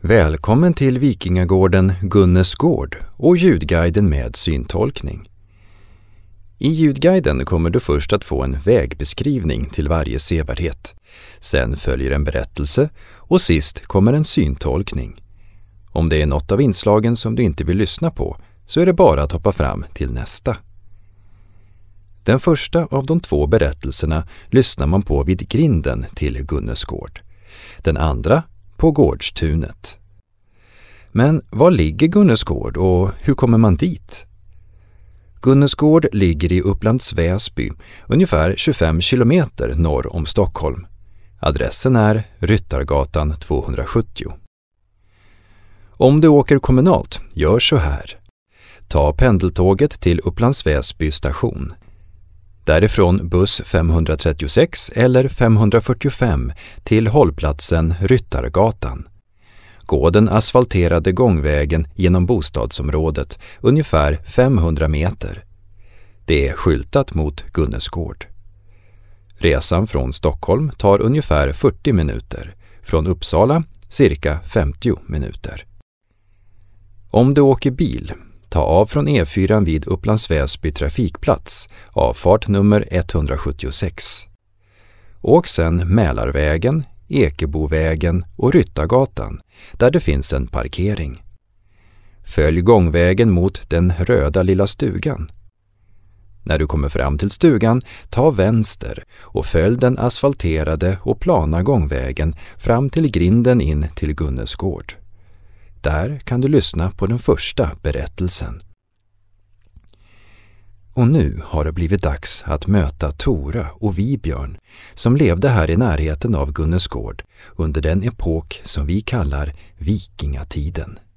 Välkommen till vikingagården Gunnes gård och ljudguiden med syntolkning. I ljudguiden kommer du först att få en vägbeskrivning till varje sevärdhet. Sen följer en berättelse och sist kommer en syntolkning. Om det är något av inslagen som du inte vill lyssna på så är det bara att hoppa fram till nästa. Den första av de 2 berättelserna lyssnar man på vid grinden till Gunnes gård. Den andra på gårdstunet. Men var ligger Gunnes gård och hur kommer man dit? Gunnes gård ligger i Upplands Väsby, ungefär 25 kilometer norr om Stockholm. Adressen är Ryttargatan 270. Om du åker kommunalt, gör så här. Ta pendeltåget till Upplands Väsby station. Därifrån buss 536 eller 545 till hållplatsen Ryttargatan. Gå den asfalterade gångvägen genom bostadsområdet ungefär 500 meter. Det är skyltat mot Gunnes gård. Resan från Stockholm tar ungefär 40 minuter. Från Uppsala cirka 50 minuter. Om du åker bil, ta av från E4 vid Upplands Väsby trafikplats, avfart nummer 176. Åk sen Mälarvägen, Ekebovägen och Ryttargatan, där det finns en parkering. Följ gångvägen mot den röda lilla stugan. När du kommer fram till stugan, ta vänster och följ den asfalterade och plana gångvägen fram till grinden in till Gunnes gård. Där kan du lyssna på den första berättelsen. Och nu har det blivit dags att möta Tora och Vibjörn som levde här i närheten av Gunnes gård under den epok som vi kallar vikingatiden.